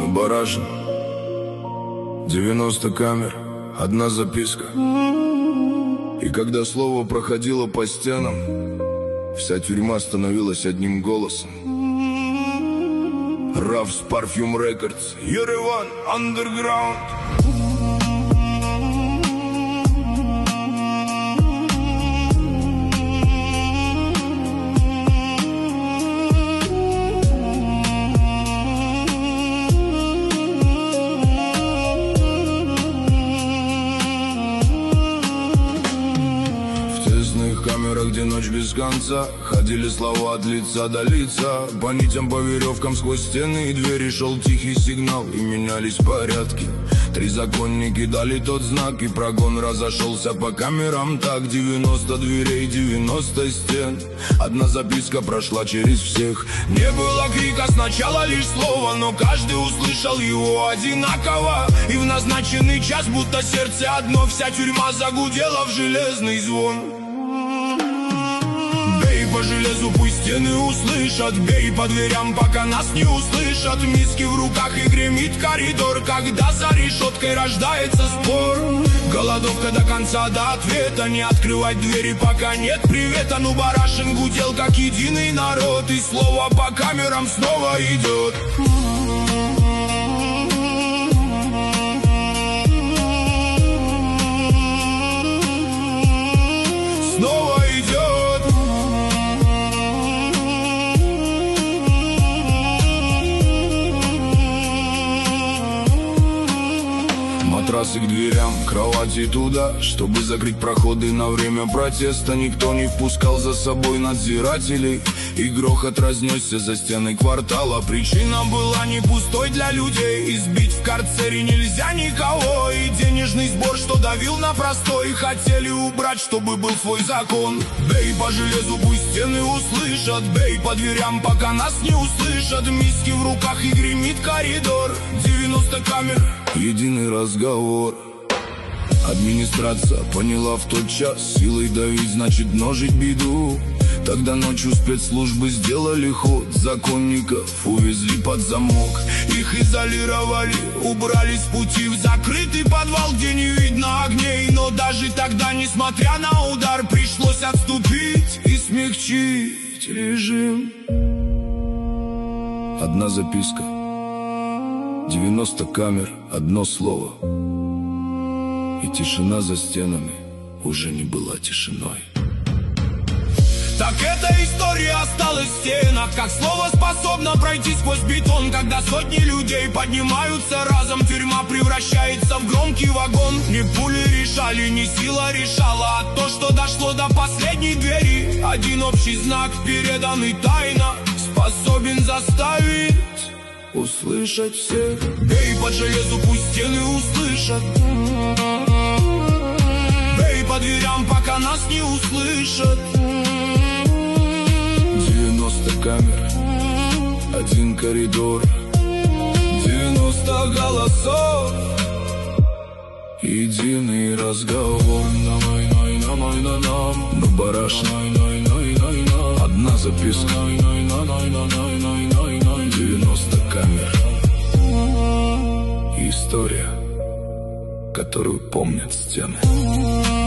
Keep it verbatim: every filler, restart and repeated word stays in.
на барашин. девяносто камер, одна записка. И когда слово проходило по стенам, вся тюрьма становилась одним голосом. Равс Parfum Records, Ереван Underground. Где ночь без конца, ходили слова от лица до лица. По нитям, по веревкам, сквозь стены и двери шел тихий сигнал, и менялись порядки. Три законники дали тот знак, и прогон разошелся по камерам. Так, девяносто дверей, девяносто стен. Одна записка прошла через всех. Не было крика, сначала лишь слово, но каждый услышал его одинаково. И в назначенный час, будто сердце одно, вся тюрьма загудела в железный звон. По железу пусть стены услышат, бей по дверям, пока нас не услышат. Миски в руках и гремит коридор, когда за решеткой рождается спор. Голодовка до конца, до ответа, не открывать двери, пока нет привета. Ну барашин гудел, как единый народ, и слово по камерам снова идет. Снова идет. Матрасы к дверям, кровати туда, чтобы закрыть проходы на время протеста. Никто не впускал за собой надзирателей, и грохот разнесся за стены квартала. Причина была не пустой для людей, избить в карцере нельзя никого. И денежный сбор, что давил на простой, хотели убрать, чтобы был свой закон. Бей по железу, пусть стены услышат, бей по дверям, пока нас не услышат. Миски в руках и гремит коридор, девяносто камер, единый разговор. Администрация поняла в тот час, силой давить значит множить беду. Тогда ночью спецслужбы сделали ход, законников увезли под замок. Их изолировали, убрали с пути в закрытый подвал, где не видно огней. Но даже тогда, несмотря на удар, пришлось отступить и смягчить режим. Одна записка, девяносто камер, одно слово. И тишина за стенами уже не была тишиной. Так эта история осталась в стенах, как слово способно пройти сквозь бетон. Когда сотни людей поднимаются разом, тюрьма превращается в громкий вагон. Не пули решали, не сила решала, а то, что дошло до последней двери. Один общий знак, переданный тайно, способен заставить услышать всех. Бей по железу, пусть стены услышат, бей по дверям, пока нас не услышат. Девяносто камер, один коридор, девяносто голосов, единый разговор. На барашин, одна записка, девяносто камер. История, которую помнят стены.